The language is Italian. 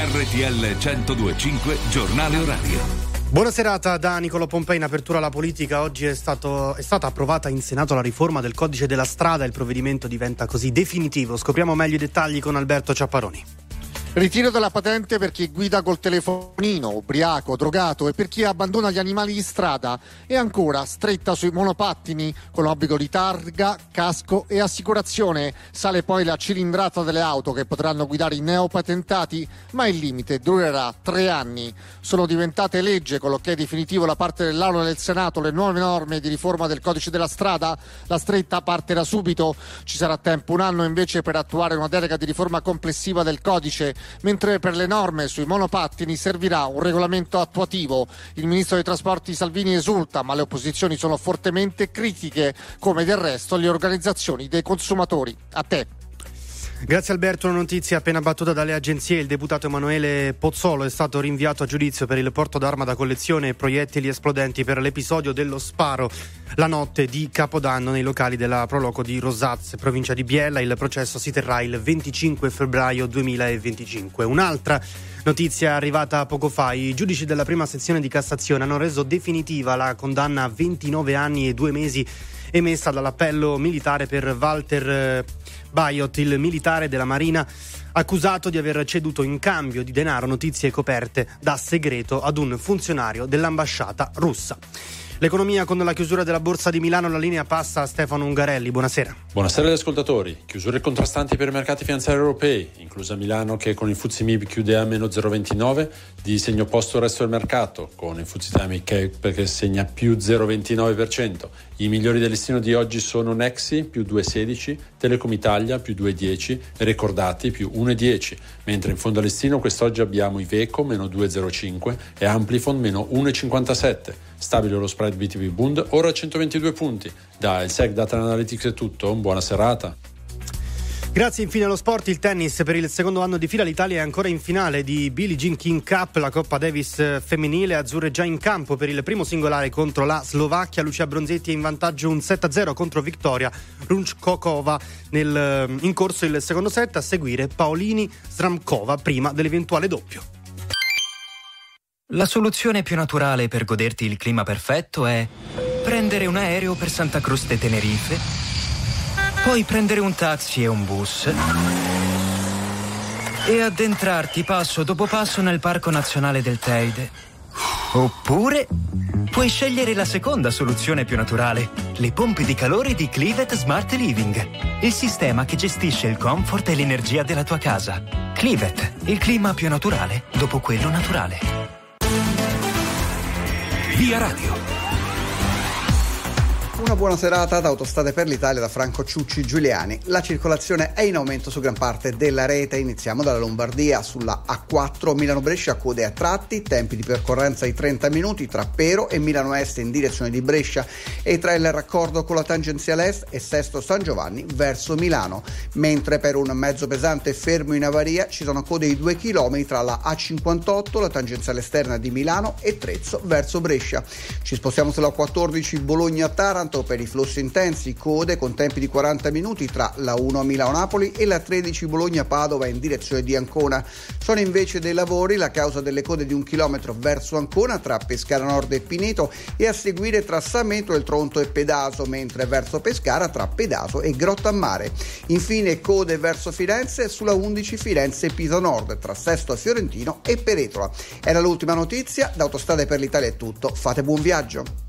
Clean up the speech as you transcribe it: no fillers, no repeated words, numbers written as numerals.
RTL 102.5 Giornale Orario. Buona serata da Nicolò Pompei. In apertura alla politica, oggi è stata approvata in Senato la riforma del codice della strada. Il provvedimento diventa così definitivo. Scopriamo meglio i dettagli con Alberto Ciapparoni. Ritiro della patente per chi guida col telefonino, ubriaco, drogato e per chi abbandona gli animali in strada. E ancora stretta sui monopattini con obbligo di targa, casco e assicurazione. Sale poi la cilindrata delle auto che potranno guidare i neopatentati, ma il limite durerà 3 anni. Sono diventate legge con l'ok definitivo da parte dell'Aula del Senato le nuove norme di riforma del codice della strada. La stretta parte da subito. Ci sarà tempo, 1 anno invece, per attuare una delega di riforma complessiva del codice, mentre per le norme sui monopattini servirà un regolamento attuativo. Il ministro dei trasporti Salvini esulta, ma le opposizioni sono fortemente critiche, come del resto le organizzazioni dei consumatori. A te. Grazie Alberto, una notizia appena battuta dalle agenzie. Il deputato Emanuele Pozzolo è stato rinviato a giudizio per il porto d'arma da collezione e proiettili esplodenti per l'episodio dello sparo la notte di Capodanno nei locali della Proloco di Rosazze, provincia di Biella. Il processo si terrà il 25 febbraio 2025. Un'altra notizia arrivata poco fa: i giudici della prima sezione di Cassazione hanno reso definitiva la condanna a 29 anni e 2 mesi emessa dall'appello militare per Walter Bajot, il militare della Marina accusato di aver ceduto in cambio di denaro notizie coperte da segreto ad un funzionario dell'ambasciata russa. L'economia con la chiusura della Borsa di Milano, la linea passa a Stefano Ungarelli. Buonasera. Buonasera agli ascoltatori. Chiusure contrastanti per i mercati finanziari europei, inclusa Milano che con il FTSE MIB chiude a meno 0,29, di segno opposto il resto del mercato, con il FTSE Time che segna più 0,29%. I migliori del listino di oggi sono Nexi più 2,16, Telecom Italia più 2,10, Recordati più 1,10, mentre in fondo al listino quest'oggi abbiamo Iveco meno 2,05 e Amplifon meno 1,57. Stabile lo spread BTP Bund, ora a 122 punti. Da il SEC Data Analytics è tutto, buona serata. Grazie. Infine allo sport, il tennis. Per il secondo anno di fila l'Italia è ancora in finale di Billie Jean King Cup, la Coppa Davis femminile. Azzurre già in campo per il primo singolare contro la Slovacchia. Lucia Bronzetti è in vantaggio un 7-0 contro Victoria Runčkova in corso il secondo set. A seguire Paolini Stramkova prima dell'eventuale doppio. La soluzione più naturale per goderti il clima perfetto è prendere un aereo per Santa Cruz de Tenerife, poi prendere un taxi e un bus e addentrarti passo dopo passo nel Parco Nazionale del Teide. Oppure puoi scegliere la seconda soluzione più naturale, le pompe di calore di Clivet Smart Living, il sistema che gestisce il comfort e l'energia della tua casa. Clivet, il clima più naturale dopo quello naturale. Via Radio. Una buona serata da Autostrade per l'Italia da Franco Ciucci Giuliani. La circolazione è in aumento su gran parte della rete. Iniziamo dalla Lombardia. Sulla A4 Milano-Brescia code a tratti, tempi di percorrenza di 30 minuti tra Pero e Milano Est in direzione di Brescia e tra il raccordo con la tangenziale Est e Sesto San Giovanni verso Milano, mentre per un mezzo pesante fermo in avaria ci sono code di 2 km tra la A58, la tangenziale esterna di Milano e Trezzo verso Brescia. Ci spostiamo sulla 14 Bologna-Taranto. Per i flussi intensi, code con tempi di 40 minuti tra la 1 Milano-Napoli e la 13 Bologna-Padova in direzione di Ancona. Sono invece dei lavori la causa delle code di 1 chilometro verso Ancona tra Pescara Nord e Pineto e a seguire tra Sametto, Il Tronto e Pedaso, mentre verso Pescara tra Pedaso e Grottammare. Infine code verso Firenze sulla 11 Firenze-Pisa Nord tra Sesto Fiorentino e Peretola. Era l'ultima notizia, da Autostrade per l'Italia è tutto, fate buon viaggio.